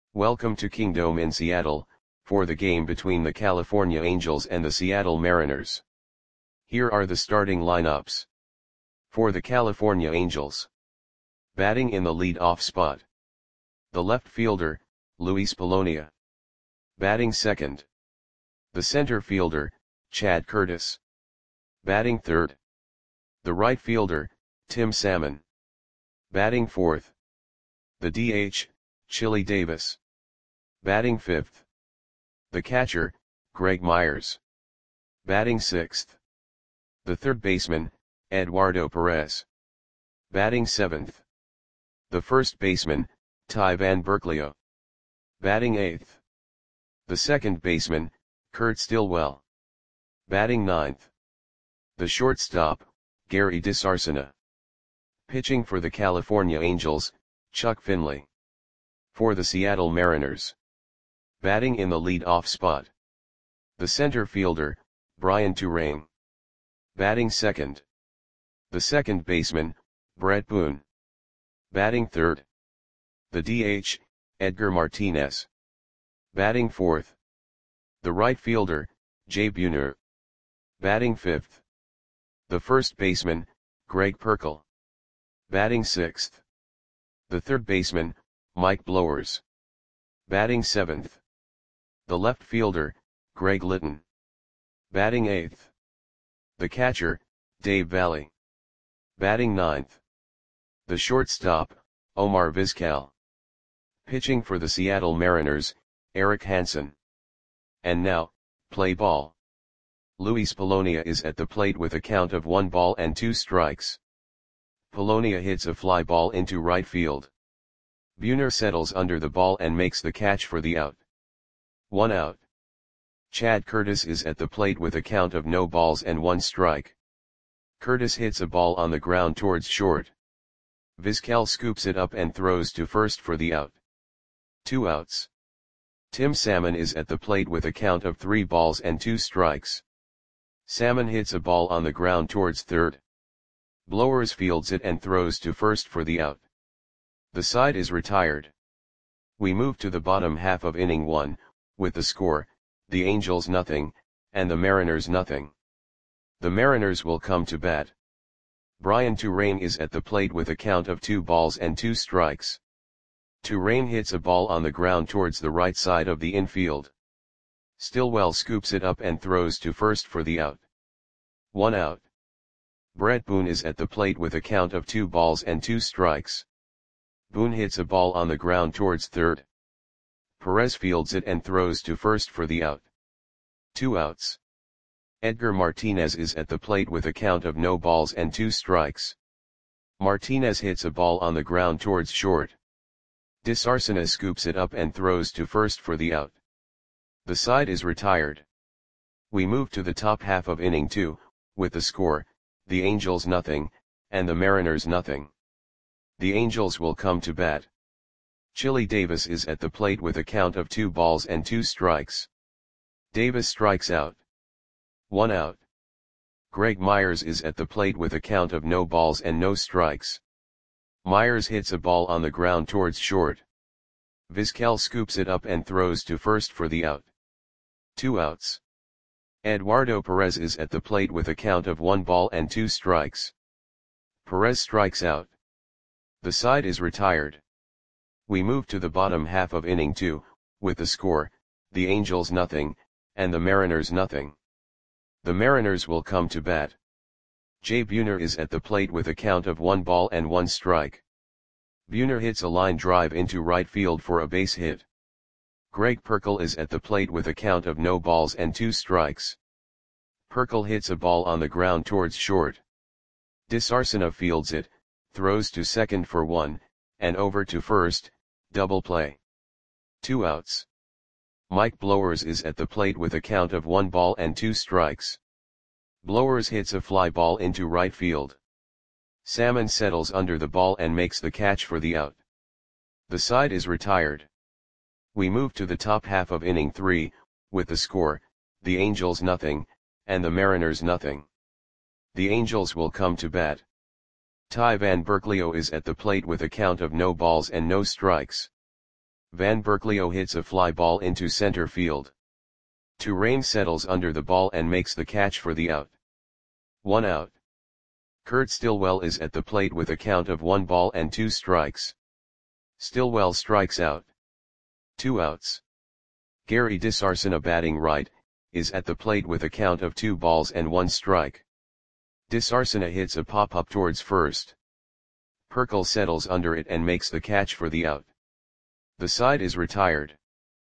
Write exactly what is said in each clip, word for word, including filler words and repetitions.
Welcome to Kingdome in Seattle, for the game between the California Angels and the Seattle Mariners. Here are the starting lineups. For the California Angels. Batting in the lead-off spot. The left fielder, Luis Polonia. Batting second. The center fielder, Chad Curtis. Batting third. The right fielder, Tim Salmon. Batting fourth. The D H, Chili Davis. Batting fifth. The catcher, Greg Myers. Batting sixth. The third baseman, Eduardo Perez. Batting seventh. The first baseman, Ty Van Berkelio. Batting eighth. The second baseman, Kurt Stillwell. Batting ninth. The shortstop, Gary DiSarcina. Pitching for the California Angels, Chuck Finley. For the Seattle Mariners. Batting in the lead-off spot. The center fielder, Brian Turang. Batting second. The second baseman, Brett Boone. Batting third. The D H, Edgar Martinez. Batting fourth. The right fielder, Jay Buhner. Batting fifth. The first baseman, Greg Perkle. Batting sixth. The third baseman, Mike Blowers. Batting seventh. The left fielder, Greg Litton. Batting eighth. The catcher, Dave Valle. Batting ninth. The shortstop, Omar Vizquel. Pitching for the Seattle Mariners, Eric Hansen. And now, play ball. Luis Polonia is at the plate with a count of one ball and two strikes. Polonia hits a fly ball into right field. Buhner settles under the ball and makes the catch for the out. One out. Chad Curtis is at the plate with a count of no balls and one strike. Curtis hits a ball on the ground towards short. Vizquel scoops it up and throws to first for the out. Two outs. Tim Salmon is at the plate with a count of three balls and two strikes. Salmon hits a ball on the ground towards third. Blowers fields it and throws to first for the out. The side is retired. We move to the bottom half of inning one, with the score, the Angels nothing, and the Mariners nothing. The Mariners will come to bat. Brian Turang is at the plate with a count of two balls and two strikes. Turang hits a ball on the ground towards the right side of the infield. Stillwell scoops it up and throws to first for the out. One out. Brett Boone is at the plate with a count of two balls and two strikes. Boone hits a ball on the ground towards third. Perez fields it and throws to first for the out. Two outs. Edgar Martinez is at the plate with a count of no balls and two strikes. Martinez hits a ball on the ground towards short. DiSarcina scoops it up and throws to first for the out. The side is retired. We move to the top half of inning two, with the score, the Angels nothing, and the Mariners nothing. The Angels will come to bat. Chili Davis is at the plate with a count of two balls and two strikes. Davis strikes out. One out. Greg Myers is at the plate with a count of no balls and no strikes. Myers hits a ball on the ground towards short. Vizquel scoops it up and throws to first for the out. Two outs. Eduardo Perez is at the plate with a count of one ball and two strikes. Perez strikes out. The side is retired. We move to the bottom half of inning two, with the score, the Angels nothing, and the Mariners nothing. The Mariners will come to bat. Jay Buhner is at the plate with a count of one ball and one strike. Buhner hits a line drive into right field for a base hit. Greg Perkle is at the plate with a count of no balls and two strikes. Perkle hits a ball on the ground towards short. DiSarcina fields it, throws to second for one, and over to first, double play. Two outs. Mike Blowers is at the plate with a count of one ball and two strikes. Blowers hits a fly ball into right field. Salmon settles under the ball and makes the catch for the out. The side is retired. We move to the top half of inning three, with the score, the Angels nothing, and the Mariners nothing. The Angels will come to bat. Ty Van Berkelio is at the plate with a count of no balls and no strikes. Van Berkelio hits a fly ball into center field. Touraine settles under the ball and makes the catch for the out. One out. Kurt Stillwell is at the plate with a count of one ball and two strikes. Stillwell strikes out. Two outs. Gary DeSarcina, batting right, is at the plate with a count of two balls and one strike. DeSarcina hits a pop-up towards first. Perkle settles under it and makes the catch for the out. The side is retired.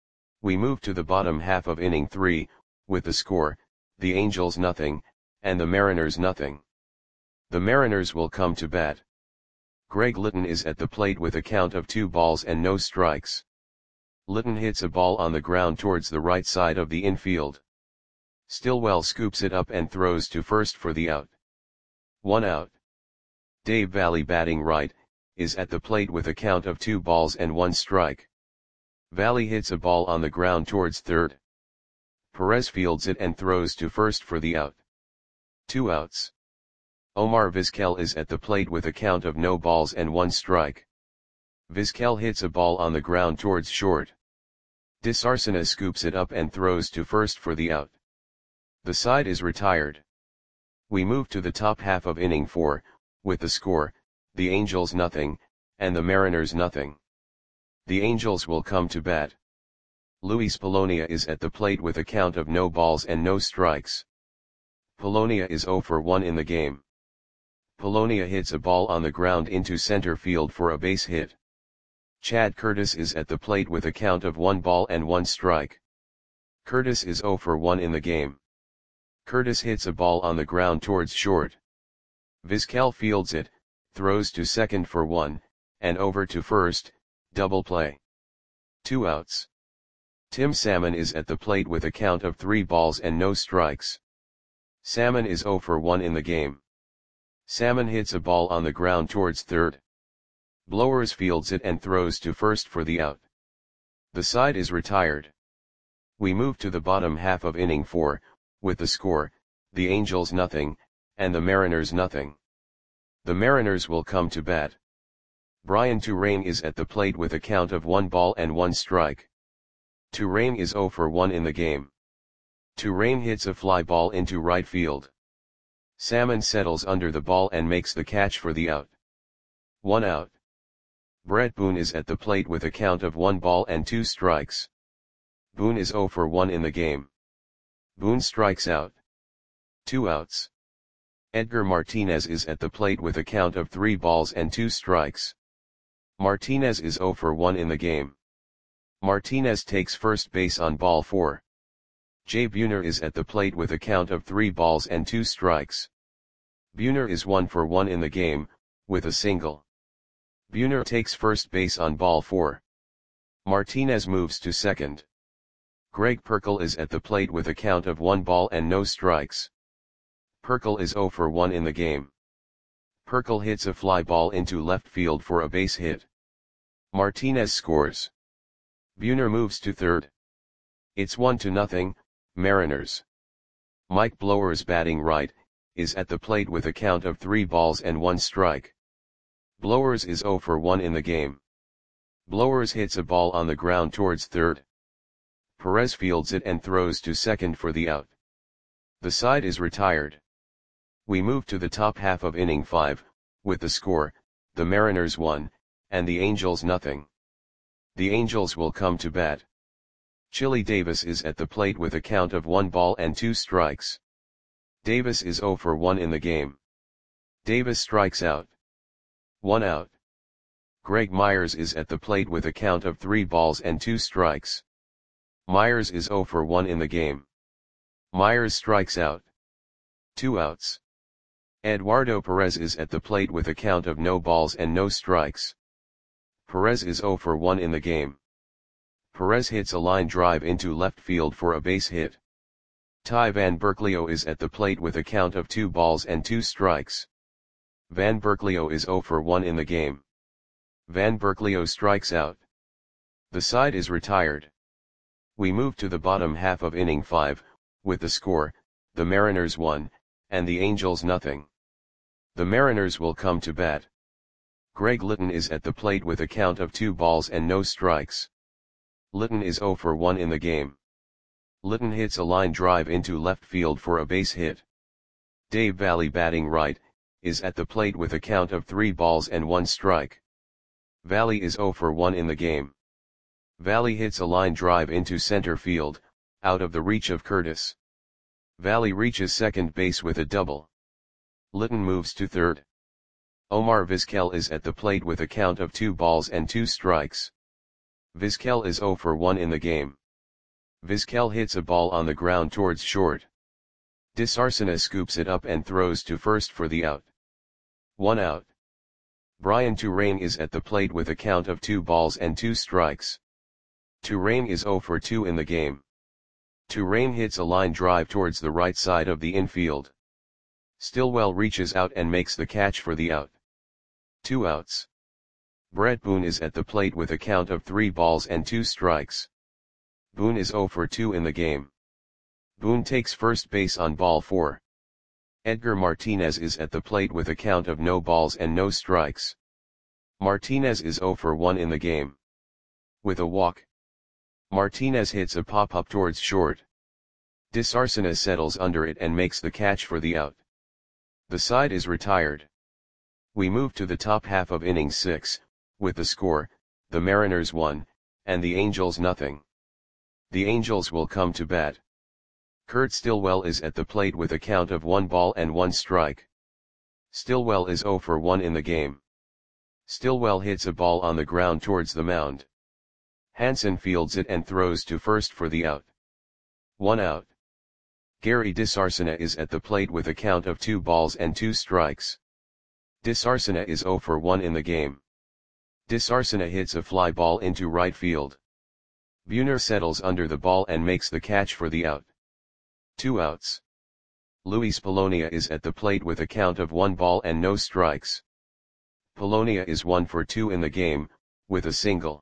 We move to the bottom half of inning three, with the score, the Angels nothing, and the Mariners nothing. The Mariners will come to bat. Greg Litton is at the plate with a count of two balls and no strikes. Litton hits a ball on the ground towards the right side of the infield. Stillwell scoops it up and throws to first for the out. One out. Dave Valle, batting right, is at the plate with a count of two balls and one strike. Valle hits a ball on the ground towards third. Perez fields it and throws to first for the out. Two outs. Omar Vizquel is at the plate with a count of no balls and one strike. Vizquel hits a ball on the ground towards short. DeSarcina scoops it up and throws to first for the out. The side is retired. We move to the top half of inning four, with the score, the Angels nothing, and the Mariners nothing. The Angels will come to bat. Luis Polonia is at the plate with a count of no balls and no strikes. Polonia is zero for one in the game. Polonia hits a ball on the ground into center field for a base hit. Chad Curtis is at the plate with a count of one ball and one strike. Curtis is zero for one in the game. Curtis hits a ball on the ground towards short. Vizquel fields it, throws to second for one, and over to first, double play. Two outs. Tim Salmon is at the plate with a count of three balls and no strikes. Salmon is zero for one in the game. Salmon hits a ball on the ground towards third. Blowers fields it and throws to first for the out. The side is retired. We move to the bottom half of inning four, with the score, the Angels nothing, and the Mariners nothing. The Mariners will come to bat. Brian Touraine is at the plate with a count of one ball and one strike. Touraine is zero for one in the game. Touraine hits a fly ball into right field. Salmon settles under the ball and makes the catch for the out. One out. Brett Boone is at the plate with a count of one ball and two strikes. Boone is zero for one in the game. Boone strikes out. Two outs. Edgar Martinez is at the plate with a count of three balls and two strikes. Martinez is zero for one in the game. Martinez takes first base on ball four. Jay Buhner is at the plate with a count of three balls and two strikes. Buhner is one for one in the game, with a single. Buhner takes first base on ball four. Martinez moves to second. Greg Perkle is at the plate with a count of one ball and no strikes. Perkle is zero for one in the game. Perkle hits a fly ball into left field for a base hit. Martinez scores. Buhner moves to third. It's one to nothing, Mariners. Mike Blowers, batting right, is at the plate with a count of three balls and one strike. Blowers is zero for one in the game. Blowers hits a ball on the ground towards third. Perez fields it and throws to second for the out. The side is retired. We move to the top half of inning five, with the score, the Mariners one, and the Angels nothing. The Angels will come to bat. Chili Davis is at the plate with a count of one ball and two strikes. Davis is zero for one in the game. Davis strikes out. One out. Greg Myers is at the plate with a count of three balls and two strikes. Myers is zero for one in the game. Myers strikes out. Two outs. Eduardo Perez is at the plate with a count of no balls and no strikes. Perez is zero for one in the game. Perez hits a line drive into left field for a base hit. Ty Van Berkelio is at the plate with a count of two balls and two strikes. Van Berkelio is zero for one in the game. Van Berkelio strikes out. The side is retired. We move to the bottom half of inning five, with the score, the Mariners one, and the Angels nothing. The Mariners will come to bat. Greg Litton is at the plate with a count of two balls and no strikes. Litton is zero for one in the game. Litton hits a line drive into left field for a base hit. Dave Valle, batting right, is at the plate with a count of three balls and one strike. Valle is zero for one in the game. Valle hits a line drive into center field, out of the reach of Curtis. Valle reaches second base with a double. Litton moves to third. Omar Vizquel is at the plate with a count of two balls and two strikes. Vizquel is zero for one in the game. Vizquel hits a ball on the ground towards short. Disarcina scoops it up and throws to first for the out. One out. Brian Touraine is at the plate with a count of two balls and two strikes. Touraine is zero for two in the game. Touraine hits a line drive towards the right side of the infield. Stillwell reaches out and makes the catch for the out. Two outs. Brett Boone is at the plate with a count of three balls and two strikes. Boone is zero for two in the game. Boone takes first base on ball four. Edgar Martinez is at the plate with a count of no balls and no strikes. Martinez is zero for one in the game. With a walk, Martinez hits a pop-up towards short. Disarcina settles under it and makes the catch for the out. The side is retired. We move to the top half of inning six, with the score, the Mariners one, and the Angels nothing. The Angels will come to bat. Kurt Stillwell is at the plate with a count of one ball and one strike. Stillwell is zero for one in the game. Stillwell hits a ball on the ground towards the mound. Hansen fields it and throws to first for the out. One out. Gary Disarcina is at the plate with a count of two balls and two strikes. Disarcina is zero for one in the game. Disarcina hits a fly ball into right field. Buhner settles under the ball and makes the catch for the out. Two outs. Luis Polonia is at the plate with a count of one ball and no strikes. Polonia is one for two in the game, with a single.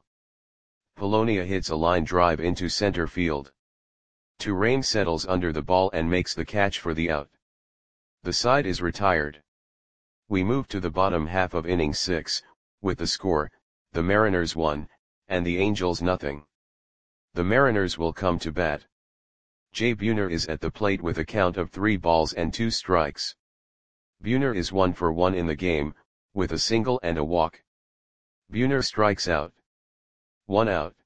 Polonia hits a line drive into center field. Touraine settles under the ball and makes the catch for the out. The side is retired. We move to the bottom half of inning six, with the score, the Mariners one, and the Angels nothing. The Mariners will come to bat. Jay Buhner is at the plate with a count of three balls and two strikes. Buhner is one for one in the game, with a single and a walk. Buhner strikes out. One out.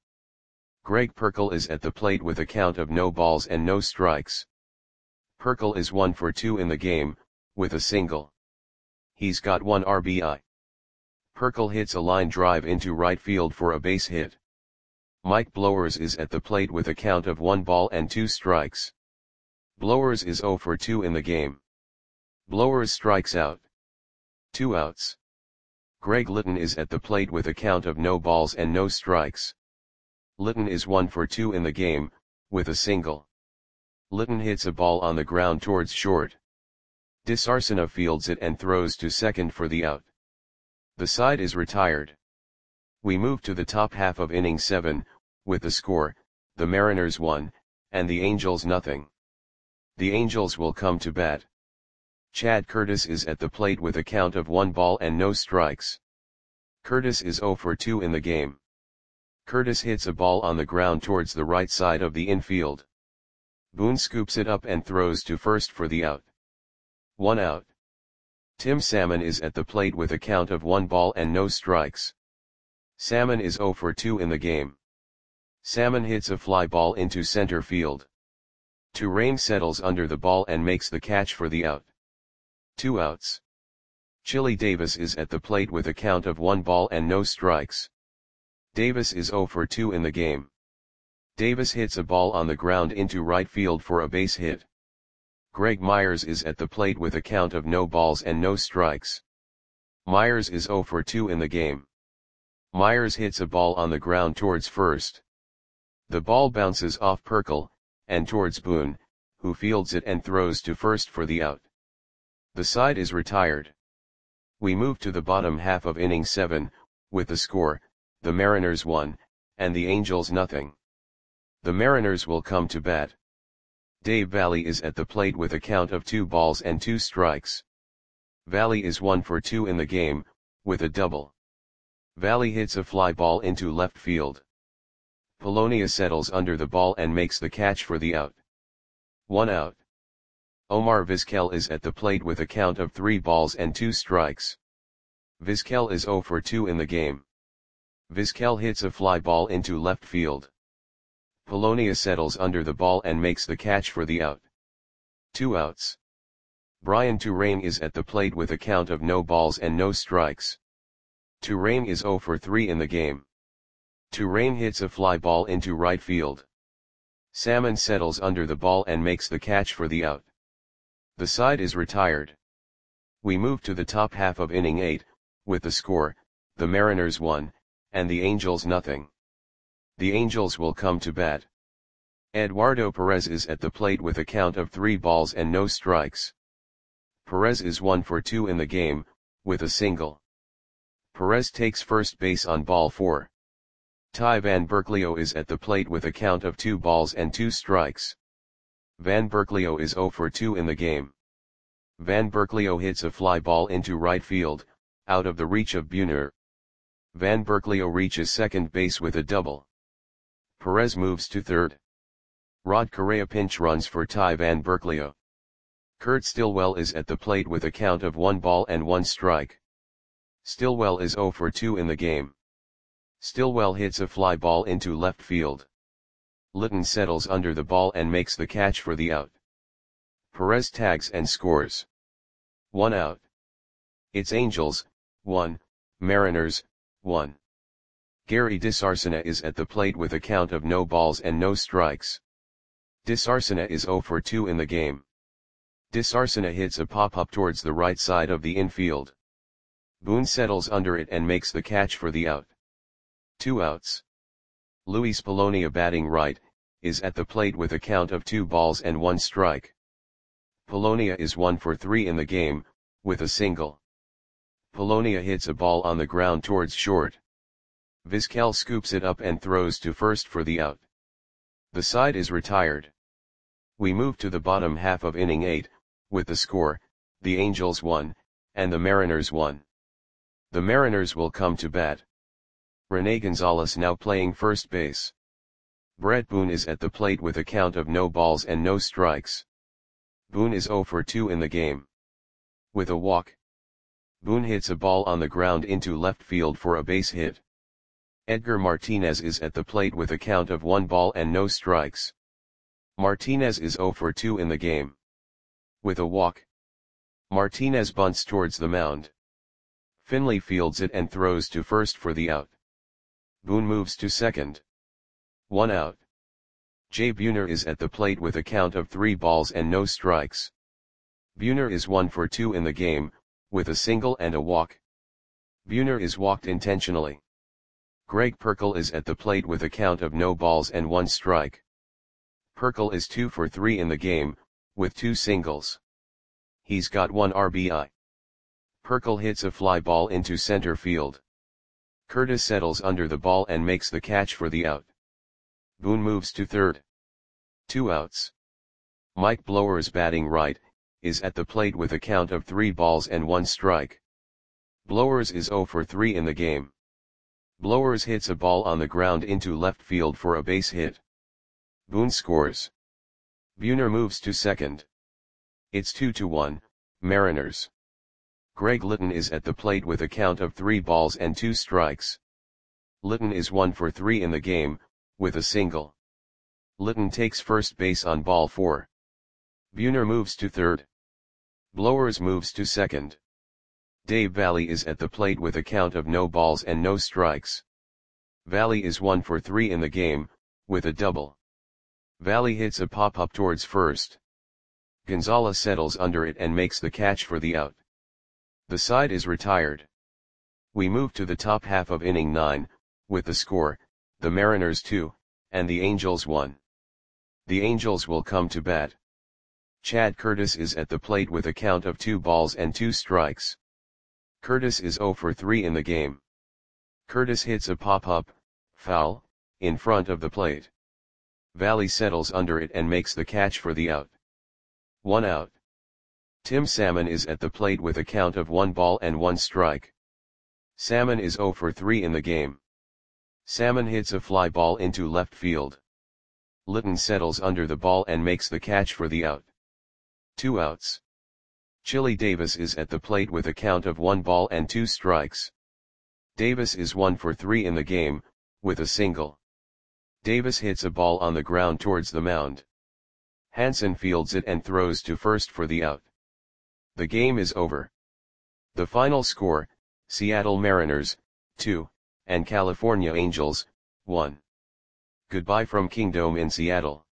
Greg Pirkle is at the plate with a count of no balls and no strikes. Pirkle is one for two in the game, with a single. He's got one R B I. Pirkle hits a line drive into right field for a base hit. Mike Blowers is at the plate with a count of one ball and two strikes. Blowers is zero for two in the game. Blowers strikes out. Two outs. Greg Litton is at the plate with a count of no balls and no strikes. Litton is one for two in the game, with a single. Litton hits a ball on the ground towards short. Disarcina fields it and throws to second for the out. The side is retired. We move to the top half of inning seven, with the score, the Mariners one, and the Angels nothing. The Angels will come to bat. Chad Curtis is at the plate with a count of one ball and no strikes. Curtis is zero for two in the game. Curtis hits a ball on the ground towards the right side of the infield. Boone scoops it up and throws to first for the out. One out. Tim Salmon is at the plate with a count of one ball and no strikes. Salmon is zero for two in the game. Salmon hits a fly ball into center field. Touraine settles under the ball and makes the catch for the out. Two outs. Chili Davis is at the plate with a count of one ball and no strikes. Davis is zero for two in the game. Davis hits a ball on the ground into right field for a base hit. Greg Myers is at the plate with a count of no balls and no strikes. Myers is zero for two in the game. Myers hits a ball on the ground towards first. The ball bounces off Pirkle, and towards Boone, who fields it and throws to first for the out. The side is retired. We move to the bottom half of inning seven, with the score, the Mariners one, and the Angels nothing. The Mariners will come to bat. Dave Valle is at the plate with a count of two balls and two strikes. Valle is one for two in the game, with a double. Valle hits a fly ball into left field. Polonia settles under the ball and makes the catch for the out. One out. Omar Vizquel is at the plate with a count of three balls and two strikes. Vizquel is zero for two in the game. Vizquel hits a fly ball into left field. Polonia settles under the ball and makes the catch for the out. Two outs. Brian Touraine is at the plate with a count of no balls and no strikes. Touraine is zero for three in the game. Touraine hits a fly ball into right field. Salmon settles under the ball and makes the catch for the out. The side is retired. We move to the top half of inning eight, with the score, the Mariners one, and the Angels nothing. The Angels will come to bat. Eduardo Perez is at the plate with a count of three balls and no strikes. Perez is one for two in the game, with a single. Perez takes first base on ball four. Ty Van Berkelio is at the plate with a count of two balls and two strikes. Van Berkelio is zero for two in the game. Van Berkelio hits a fly ball into right field, out of the reach of Buhner. Van Berkelio reaches second base with a double. Perez moves to third. Rod Correa pinch runs for Ty Van Berkelio. Kurt Stillwell is at the plate with a count of one ball and one strike. Stillwell is zero for two in the game. Stillwell hits a fly ball into left field. Litton settles under the ball and makes the catch for the out. Perez tags and scores. One out. It's Angels, one, Mariners, one. Gary DeSarcina is at the plate with a count of no balls and no strikes. DeSarcina is zero for two in the game. DeSarcina hits a pop-up towards the right side of the infield. Boone settles under it and makes the catch for the out. Two outs. Luis Polonia batting right, is at the plate with a count of two balls and one strike. Polonia is one for three in the game, with a single. Polonia hits a ball on the ground towards short. Vizquel scoops it up and throws to first for the out. The side is retired. We move to the bottom half of inning eight, with the score, the Angels one, and the Mariners one. The Mariners will come to bat. Rene Gonzalez now playing first base. Brett Boone is at the plate with a count of no balls and no strikes. Boone is zero for two in the game. With a walk. Boone hits a ball on the ground into left field for a base hit. Edgar Martinez is at the plate with a count of one ball and no strikes. Martinez is zero for two in the game. With a walk. Martinez bunts towards the mound. Finley fields it and throws to first for the out. Boone moves to second. One out. Jay Buhner is at the plate with a count of three balls and no strikes. Buhner is one for two in the game, with a single and a walk. Buhner is walked intentionally. Greg Perkle is at the plate with a count of no balls and one strike. Perkle is two for three in the game, with two singles. He's got one R B I. Perkle hits a fly ball into center field. Curtis settles under the ball and makes the catch for the out. Boone moves to third. Two outs. Mike Blowers batting right, is at the plate with a count of three balls and one strike. Blowers is zero for three in the game. Blowers hits a ball on the ground into left field for a base hit. Boone scores. Buhner moves to second. It's two to one, Mariners. Greg Litton is at the plate with a count of three balls and two strikes. Litton is one for three in the game, with a single. Litton takes first base on ball four. Buhner moves to third. Blowers moves to second. Dave Valley is at the plate with a count of no balls and no strikes. Valley is one for three in the game, with a double. Valley hits a pop-up towards first. Gonzalez settles under it and makes the catch for the out. The side is retired. We move to the top half of inning nine, with the score, the Mariners two, and the Angels one. The Angels will come to bat. Chad Curtis is at the plate with a count of two balls and two strikes. Curtis is zero for three in the game. Curtis hits a pop-up, foul, in front of the plate. Valley settles under it and makes the catch for the out. One out. Tim Salmon is at the plate with a count of one ball and one strike. Salmon is zero for three in the game. Salmon hits a fly ball into left field. Litton settles under the ball and makes the catch for the out. Two outs. Chili Davis is at the plate with a count of one ball and two strikes. Davis is one for three in the game, with a single. Davis hits a ball on the ground towards the mound. Hansen fields it and throws to first for the out. The game is over. The final score, Seattle Mariners, two, and California Angels, one. Goodbye from Kingdome in Seattle.